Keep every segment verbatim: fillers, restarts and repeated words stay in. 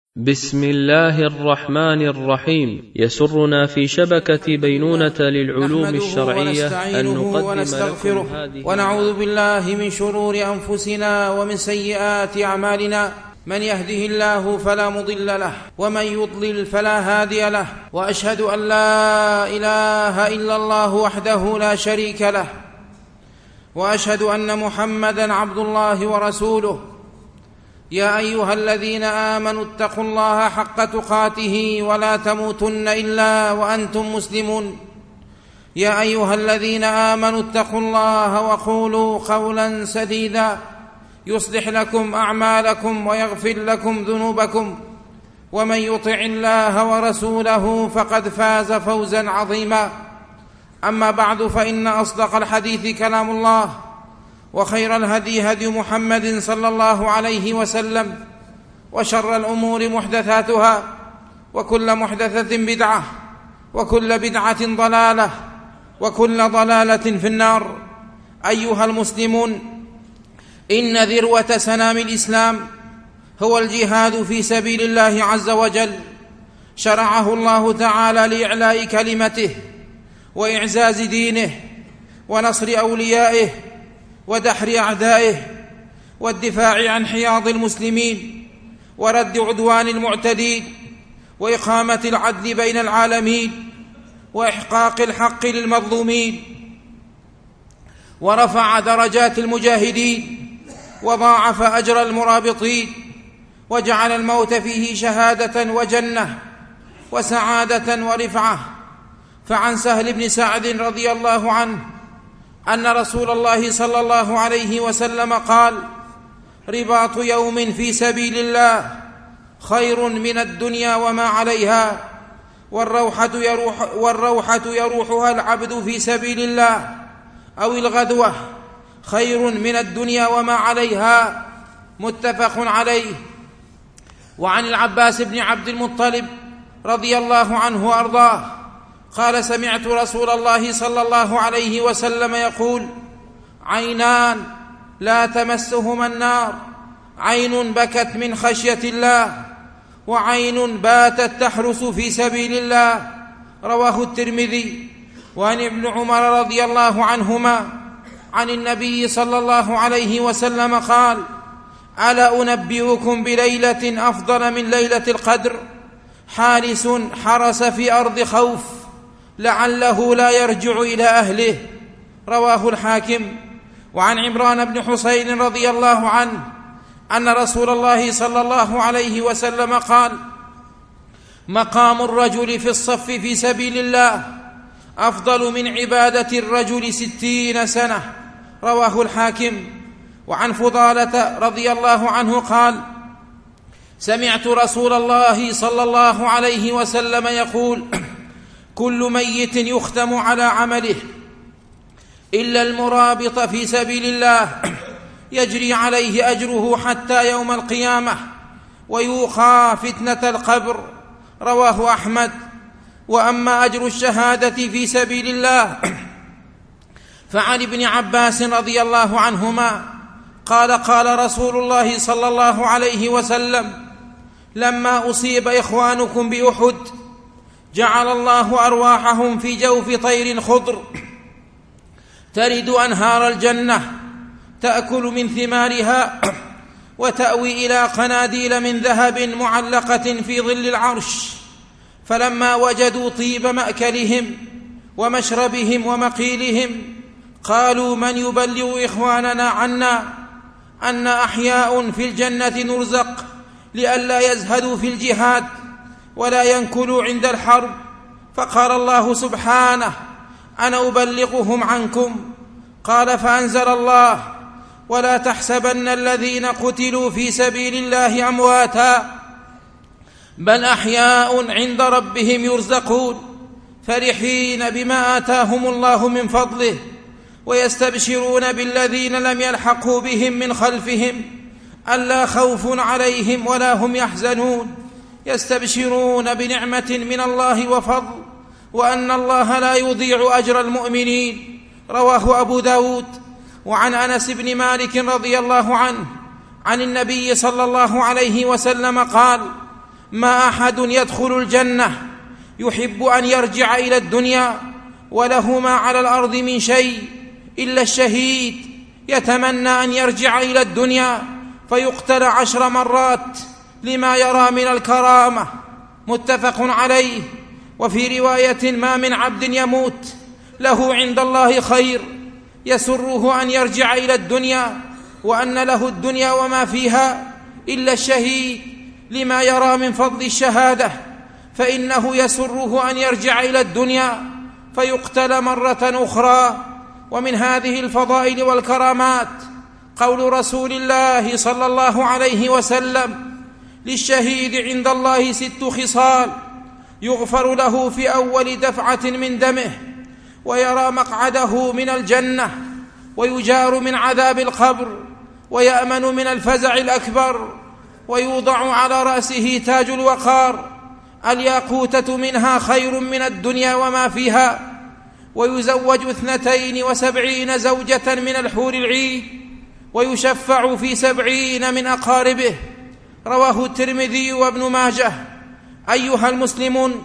بسم الله الرحمن الرحيم. يسرنا في شبكة بينونة للعلوم الشرعية أن نقدم لكم هذه ونعوذ بالله من شرور أنفسنا ومن سيئات أعمالنا، من يهده الله فلا مضل له ومن يضلل فلا هادي له، وأشهد أن لا إله إلا الله وحده لا شريك له، وأشهد أن محمدًا عبد الله ورسوله. يا أيها الذين آمنوا اتقوا الله حق تقاته ولا تموتن إلا وأنتم مسلمون. يا أيها الذين آمنوا اتقوا الله وقولوا قولا سديدا يصلح لكم أعمالكم ويغفر لكم ذنوبكم، ومن يطع الله ورسوله فقد فاز فوزا عظيما. أما بعد، فإن أصدق الحديث كلام الله، وخير الهدي هدي محمد صلى الله عليه وسلم، وشر الأمور محدثاتها، وكل محدثة بدعة، وكل بدعة ضلالة، وكل ضلالة في النار. أيها المسلمون، إن ذروة سنام الإسلام هو الجهاد في سبيل الله عز وجل، شرعه الله تعالى لإعلاء كلمته وإعزاز دينه ونصر أوليائه ودحر أعدائه والدفاع عن حياض المسلمين ورد عدوان المعتدين وإقامة العدل بين العالمين وإحقاق الحق للمظلومين، ورفع درجات المجاهدين وضاعف أجر المرابطين، وجعل الموت فيه شهادة وجنة وسعادة ورفعة. فعن سهل بن سعد رضي الله عنه أن رسول الله صلى الله عليه وسلم قال: رباط يوم في سبيل الله خير من الدنيا وما عليها، والروحة, يروح والروحة يروحها العبد في سبيل الله، أو الغدوة خير من الدنيا وما عليها. متفق عليه. وعن العباس بن عبد المطلب رضي الله عنه وأرضاه قال: سمعت رسول الله صلى الله عليه وسلم يقول: عينان لا تمسهما النار، عين بكت من خشية الله، وعين باتت تحرس في سبيل الله. رواه الترمذي. وعن ابن عمر رضي الله عنهما عن النبي صلى الله عليه وسلم قال: ألا أنبئكم بليلة أفضل من ليلة القدر؟ حارس حرس في أرض خوف لعله لا يرجع إلى أهله. رواه الحاكم. وعن عمران بن حسين رضي الله عنه أن رسول الله صلى الله عليه وسلم قال: مقام الرجل في الصف في سبيل الله أفضل من عبادة الرجل ستين سنة. رواه الحاكم. وعن فضالة رضي الله عنه قال: سمعت رسول الله صلى الله عليه وسلم يقول: كل ميت يختم على عمله إلا المرابط في سبيل الله يجري عليه أجره حتى يوم القيامة ويوقى فتنة القبر. رواه أحمد. وأما أجر الشهادة في سبيل الله فعن ابن عباس رضي الله عنهما قال: قال رسول الله صلى الله عليه وسلم: لما أصيب إخوانكم بأحد جعل الله أرواحهم في جوف طير خضر ترد أنهار الجنة تأكل من ثمارها وتأوي إلى قناديل من ذهب معلقة في ظل العرش. فلما وجدوا طيب مأكلهم ومشربهم ومقيلهم قالوا: من يبلغ إخواننا عنا أن أحياء في الجنة نرزق لئلا يزهدوا في الجهاد ولا ينكلوا عند الحرب؟ فقال الله سبحانه: أنا أبلغهم عنكم. قال: فأنزل الله: ولا تحسبن الذين قتلوا في سبيل الله أمواتا بل أحياء عند ربهم يرزقون، فرحين بما آتاهم الله من فضله، ويستبشرون بالذين لم يلحقوا بهم من خلفهم ألا خوف عليهم ولا هم يحزنون، يستبشرون بنعمة من الله وفضل، وأن الله لا يضيع أجر المؤمنين. رواه أبو داود. وعن أنس بن مالك رضي الله عنه عن النبي صلى الله عليه وسلم قال: ما أحد يدخل الجنة يحب أن يرجع إلى الدنيا وله ما على الأرض من شيء إلا الشهيد يتمنى أن يرجع إلى الدنيا فيقتل عشر مرات لما يرى من الكرامة. متفق عليه. وفي رواية: ما من عبد يموت له عند الله خير يسره أن يرجع إلى الدنيا وأن له الدنيا وما فيها إلا الشهيد لما يرى من فضل الشهادة، فإنه يسره أن يرجع إلى الدنيا فيقتل مرة أخرى. ومن هذه الفضائل والكرامات قول رسول الله صلى الله عليه وسلم: للشهيد عند الله ست خصال: يغفر له في أول دفعة من دمه، ويرى مقعده من الجنة، ويجار من عذاب القبر، ويأمن من الفزع الأكبر، ويوضع على رأسه تاج الوقار الياقوتة منها خير من الدنيا وما فيها، ويزوج اثنتين وسبعين زوجة من الحور العين، ويشفع في سبعين من أقاربه. رواه الترمذي وابن ماجه. أيها المسلمون،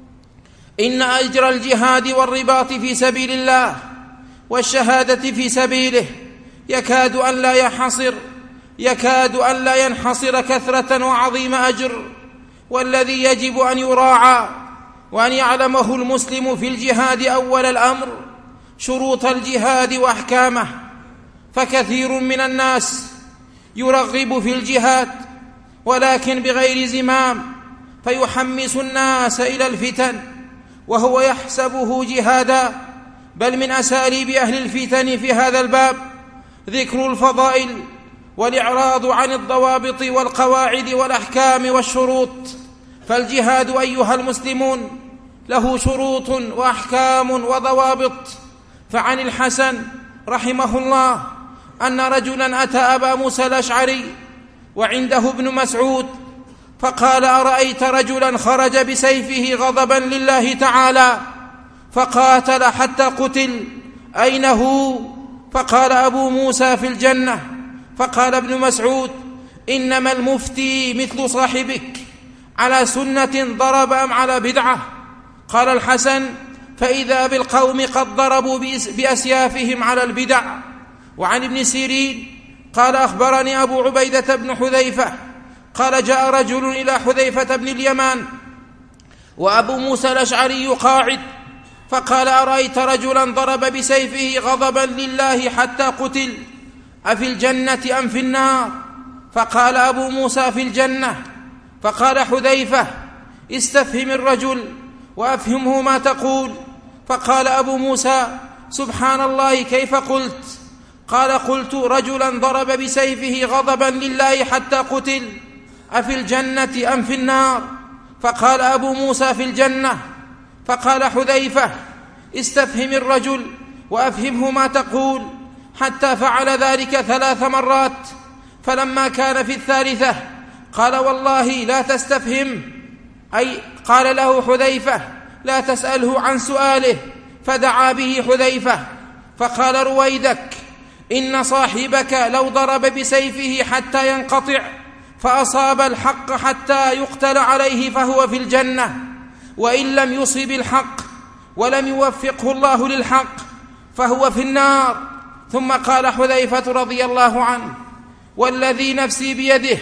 إن أجر الجهاد والرباط في سبيل الله والشهادة في سبيله يكاد أن لا يحصر يكاد أن لا ينحصر كثرة وعظيم أجر، والذي يجب أن يراعى وأن يعلمه المسلم في الجهاد أول الأمر شروط الجهاد وأحكامه. فكثير من الناس يرغب في الجهاد ولكن بغير زمام، فيحمس الناس إلى الفتن وهو يحسبه جهادا. بل من أساليب أهل الفتن في هذا الباب ذكر الفضائل والإعراض عن الضوابط والقواعد والأحكام والشروط. فالجهاد أيها المسلمون له شروط وأحكام وضوابط. فعن الحسن رحمه الله أن رجلا أتى أبا موسى الأشعري وعنده ابن مسعود فقال: أرأيت رجلا خرج بسيفه غضبا لله تعالى فقاتل حتى قتل، أين هو؟ فقال أبو موسى: في الجنة. فقال ابن مسعود: إنما المفتي مثل صاحبك، على سنة ضرب أم على بدعة؟ قال الحسن: فإذا بالقوم قد ضربوا بأسيافهم على البدع. وعن ابن سيرين قال: أخبرني أبو عبيدة بن حذيفة قال: جاء رجل إلى حذيفة بن اليمان وأبو موسى الأشعري قاعد، فقال: أرأيت رجلا ضرب بسيفه غضبا لله حتى قتل، أفي الجنة أم في النار؟ فقال أبو موسى: في الجنة. فقال حذيفة: استفهم الرجل وأفهمه ما تقول. فقال أبو موسى: سبحان الله، كيف قلت؟ قال: قلت رجلا ضرب بسيفه غضبا لله حتى قتل، أفي الجنة أم في النار؟ فقال أبو موسى: في الجنة. فقال حذيفة: استفهم الرجل وأفهمه ما تقول، حتى فعل ذلك ثلاث مرات. فلما كان في الثالثة قال: والله لا تستفهم، أي قال له حذيفة: لا تسأله عن سؤاله. فدعا به حذيفة فقال: رويدك، إن صاحبك لو ضرب بسيفه حتى ينقطع فأصاب الحق حتى يقتل عليه فهو في الجنة، وإن لم يصب الحق ولم يوفقه الله للحق فهو في النار. ثم قال حذيفة رضي الله عنه: والذي نفسي بيده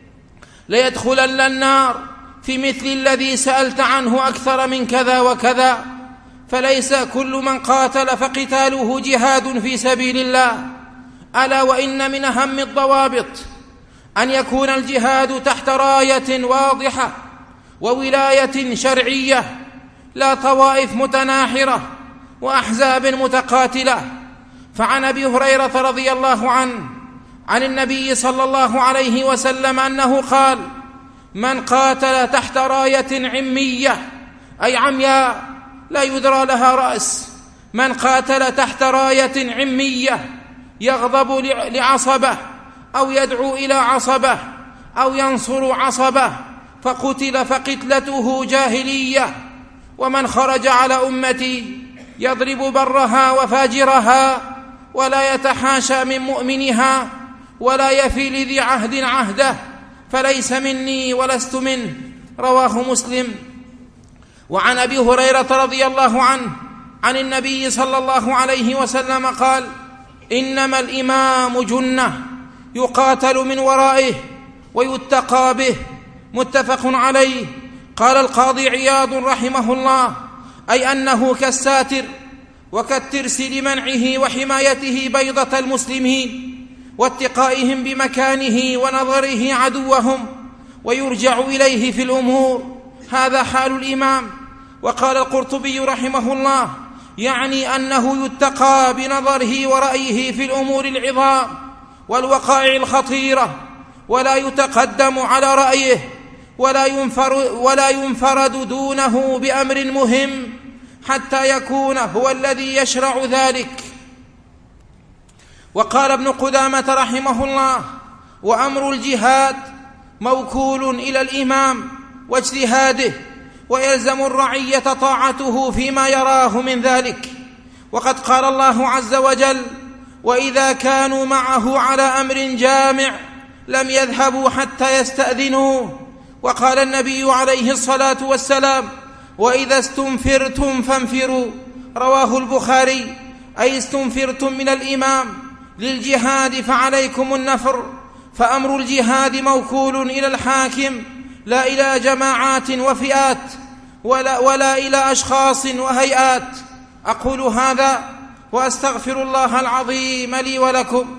ليدخلن النار في مثل الذي سألت عنه أكثر من كذا وكذا. فليس كل من قاتل فقتاله جهاد في سبيل الله. ألا وإن من أهم الضوابط أن يكون الجهاد تحت راية واضحة وولاية شرعية، لا طوائف متناحرة وأحزاب متقاتلة. فعن أبي هريرة رضي الله عنه عن النبي صلى الله عليه وسلم أنه قال: من قاتل تحت راية عمية، أي عمياء لا يدرى لها رأس، من قاتل تحت راية عمية يغضب لعصبة أو يدعو إلى عصبة أو ينصر عصبة فقتل فقتلته جاهلية. ومن خرج على أمتي يضرب برها وفاجرها ولا يتحاشى من مؤمنها ولا يفي لذي عهد عهده فليس مني ولست منه. رواه مسلم. وعن أبي هريرة رضي الله عنه عن النبي صلى الله عليه وسلم قال: إنما الإمام جنة يقاتل من ورائه ويتقى به، متفق عليه. قال القاضي عياض رحمه الله: أي أنه كالساتر وكالترس لمنعه وحمايته بيضة المسلمين واتقائهم بمكانه ونظره عدوهم، ويرجع إليه في الأمور. هذا حال الإمام. وقال القرطبي رحمه الله: يعني أنه يتقى بنظره ورأيه في الأمور العظام والوقائع الخطيرة، ولا يتقدم على رأيه، ولا ينفرد, ولا ينفرد دونه بأمر مهم حتى يكون هو الذي يشرع ذلك. وقال ابن قدامة رحمه الله: وأمر الجهاد موكول إلى الإمام واجتهاده، ويلزم الرعية طاعته فيما يراه من ذلك. وقد قال الله عز وجل: وإذا كانوا معه على أمر جامع لم يذهبوا حتى يستأذنوه. وقال النبي عليه الصلاة والسلام: وإذا استنفرتم فانفروا. رواه البخاري: أي استنفرتم من الإمام للجهاد فعليكم النفر. فأمر الجهاد موكول إلى الحاكم، لا إلى جماعات وفئات، ولا, ولا إلى أشخاص وهيئات. أقول هذا وأستغفر الله العظيم لي ولكم.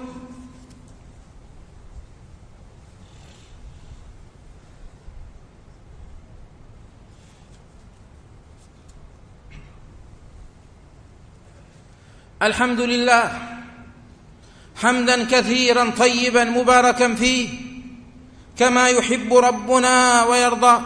الحمد لله حمدا كثيرا طيبا مباركا فيه كما يحب ربنا ويرضى.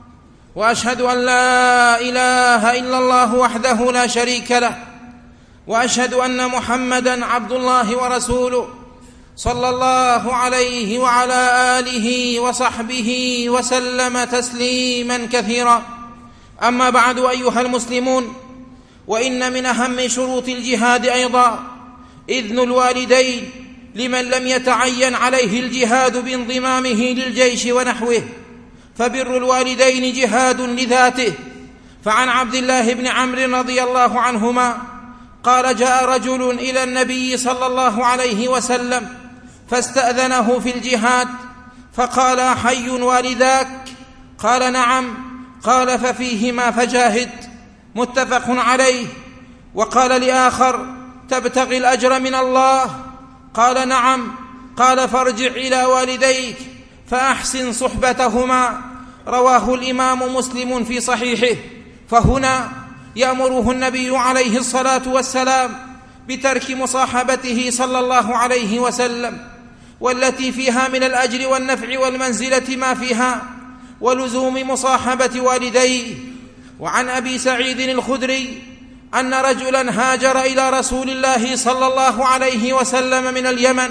وأشهد أن لا إله إلا الله وحده لا شريك له، وأشهد أن محمدا عبد الله ورسوله صلى الله عليه وعلى آله وصحبه وسلم تسليما كثيرا. أما بعد، أيها المسلمون، وإن من أهم شروط الجهاد أيضا إذن الوالدين لمن لم يتعين عليه الجهاد بانضمامه للجيش ونحوه، فبر الوالدين جهاد لذاته. فعن عبد الله بن عمرو رضي الله عنهما قال: جاء رجل إلى النبي صلى الله عليه وسلم فاستأذنه في الجهاد، فقال: حي والداك؟ قال: نعم. قال: ففيهما فجاهد، متفق عليه. وقال لآخر: تبتغي الأجر من الله؟ قال: نعم. قال: فارجع إلى والديك فأحسن صحبتهما. رواه الإمام مسلم في صحيحه. فهنا يأمره النبي عليه الصلاة والسلام بترك مصاحبته صلى الله عليه وسلم، والتي فيها من الأجر والنفع والمنزلة ما فيها، ولزوم مصاحبة والديه. وعن أبي سعيد الخدري أن رجلا هاجر إلى رسول الله صلى الله عليه وسلم من اليمن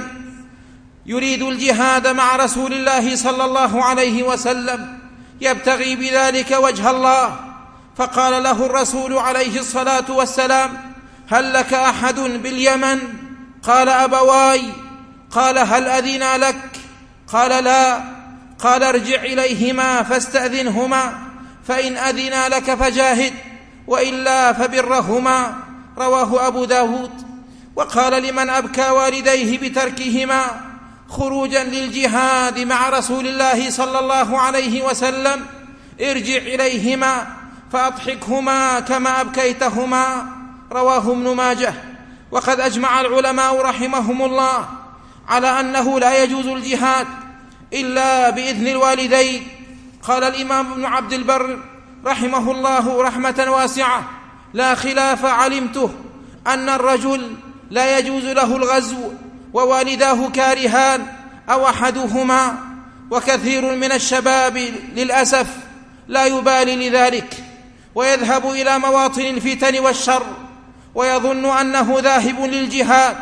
يريد الجهاد مع رسول الله صلى الله عليه وسلم يبتغي بذلك وجه الله، فقال له الرسول عليه الصلاة والسلام: هل لك أحد باليمن؟ قال: أبواي. قال: هل أذنا لك؟ قال: لا. قال: ارجع إليهما فاستأذنهما، فإن أذنا لك فجاهد، وإلا فبرهما. رواه أبو داود. وقال لمن أبكى والديه بتركهما خروجا للجهاد مع رسول الله صلى الله عليه وسلم: ارجع إليهما فأضحكهما كما أبكيتهما. رواه ابن ماجه. وقد أجمع العلماء رحمهم الله على أنه لا يجوز الجهاد إلا بإذن الوالدين. قال الإمام ابن عبد البر رحمه الله رحمة واسعة: لا خلاف علمته أن الرجل لا يجوز له الغزو ووالداه كارهان أو أحدهما، وكثير من الشباب للأسف لا يبالي لذلك، ويذهب إلى مواطن الفتن والشر ويظن أنه ذاهب للجهاد.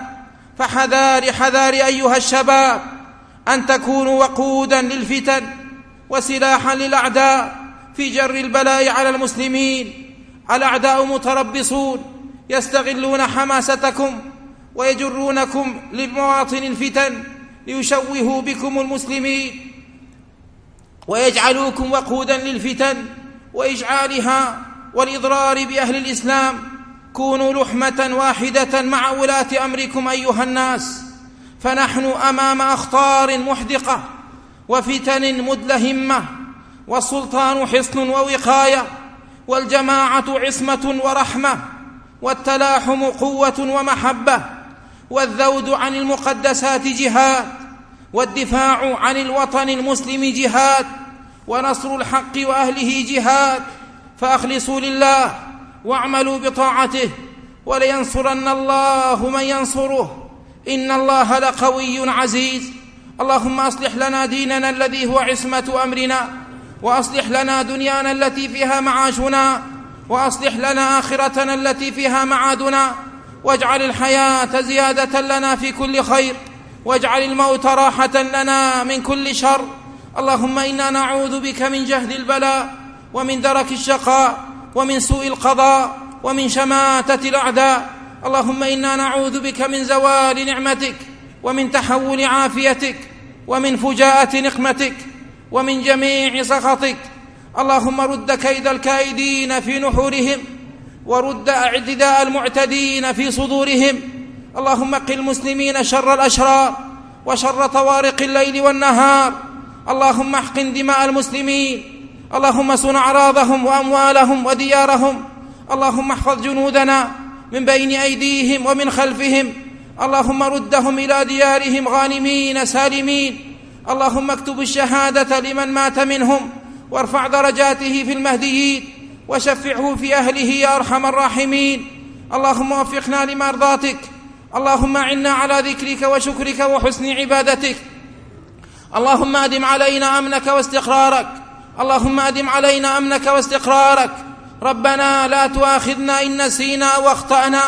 فحذار حذار أيها الشباب أن تكونوا وقودا للفتن وسلاحا للأعداء في جر البلاء على المسلمين. الأعداء متربصون يستغلون حماستكم ويجرونكم لمواطن الفتن ليشوهوا بكم المسلمين ويجعلوكم وقودا للفتن وإشعالها والإضرار بأهل الإسلام. كونوا لحمة واحدة مع ولاة أمركم أيها الناس، فنحن أمام أخطار محدقة وفتن مدلهمة، والسلطان حصن ووقاية، والجماعة عصمة ورحمة، والتلاحم قوة ومحبة، والذود عن المقدسات جهاد، والدفاع عن الوطن المسلم جهاد، ونصر الحق وأهله جهاد. فأخلصوا لله واعملوا بطاعته، ولينصرن الله من ينصره، إن الله لقوي عزيز. اللهم أصلح لنا ديننا الذي هو عصمة أمرنا، وأصلح لنا دنيانا التي فيها معاشنا، وأصلح لنا آخرتنا التي فيها معادنا، واجعل الحياة زيادة لنا في كل خير، واجعل الموت راحة لنا من كل شر. اللهم إنا نعوذ بك من جهد البلاء، ومن درك الشقاء، ومن سوء القضاء، ومن شماتة الأعداء. اللهم إنا نعوذ بك من زوال نعمتك، ومن تحول عافيتك، ومن فجاءة نقمتك، ومن جميع سخطك. اللهم رد كيد الكائدين في نحورهم، ورد اعتداء المعتدين في صدورهم. اللهم قِ المسلمين شر الأشرار وشر طوارق الليل والنهار. اللهم احقن دماء المسلمين، اللهم صن أعراضهم وأموالهم وديارهم. اللهم احفظ جنودنا من بين أيديهم ومن خلفهم. اللهم ردهم إلى ديارهم غانمين سالمين. اللهم اكتب الشهادة لمن مات منهم، وارفع درجاته في المهديين، وشفعه في أهله يا أرحم الراحمين. اللهم وفقنا لمرضاتك. اللهم أعنا على ذكرك وشكرك وحسن عبادتك. اللهم أدم علينا أمنك واستقرارك. اللهم أدم علينا أمنك واستقرارك. ربنا لا تؤاخذنا إن نسينا واخطأنا.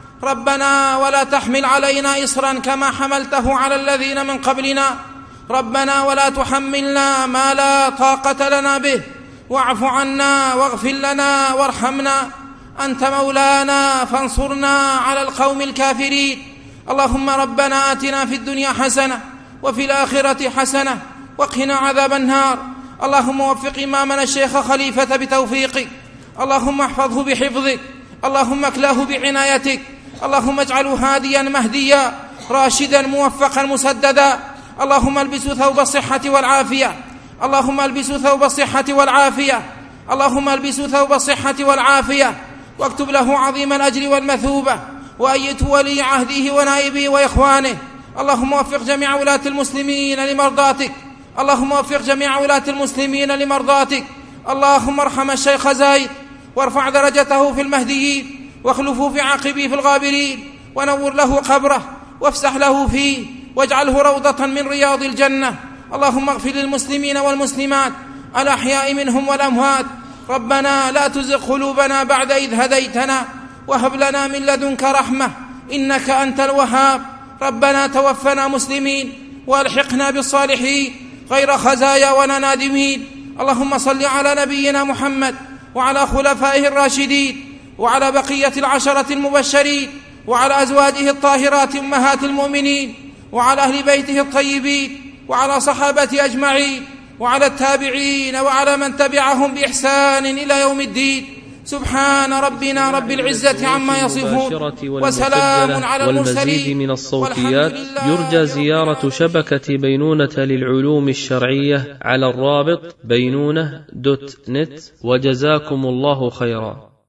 ربنا ولا تحمل علينا إصرا كما حملته على الذين من قبلنا. ربنا ولا تحملنا ما لا طاقة لنا به. واعف عنا واغفر لنا وارحمنا، أنت مولانا فانصرنا على القوم الكافرين. اللهم ربنا آتنا في الدنيا حسنة وفي الآخرة حسنة وقنا عذاب النار. اللهم وفق إمامنا الشيخ خليفة بتوفيقك. اللهم احفظه بحفظك. اللهم اكله بعنايتك. اللهم اجعله هاديا مهديا راشدا موفقا مسددا. اللهم البسه ثوب الصحة والعافية. اللهم البسه ثوب الصحة والعافية. اللهم البسه ثوب الصحة والعافية، واكتب له عظيم الأجر والمثوبة، وأيته ولي عهده ونائبه وإخوانه. اللهم وفق جميع ولاة المسلمين لمرضاتك. اللهم وفق جميع ولاة المسلمين لمرضاتك. اللهم ارحم الشيخ زايد، وارفع درجته في المهديين، واخلفه في عقبه في الغابرين، ونور له قبره، وافسح له فيه، واجعله روضة من رياض الجنة. اللهم اغفر للمسلمين والمسلمات الأحياء منهم والأموات. ربنا لا تزغ قلوبنا بعد إذ هديتنا، وهب لنا من لدنك رحمة إنك أنت الوهاب. ربنا توفنا مسلمين، والحقنا بالصالحين غير خزايا ولا نادمين. اللهم صل على نبينا محمد وعلى خلفائه الراشدين، وعلى بقية العشرة المبشرين، وعلى أزواجه الطاهرات أمهات المؤمنين، وعلى أهل بيته الطيبين، وعلى صحابته أجمعين، وعلى التابعين، وعلى من تبعهم بإحسان إلى يوم الدين. سبحان ربنا رب العزة عما يصفون، وسلام على المرسلين. والمزيد من الصوتيات يرجى زيارة شبكة بينونة للعلوم الشرعية على الرابط بينونة دوت نت. وجزاكم الله خيرا.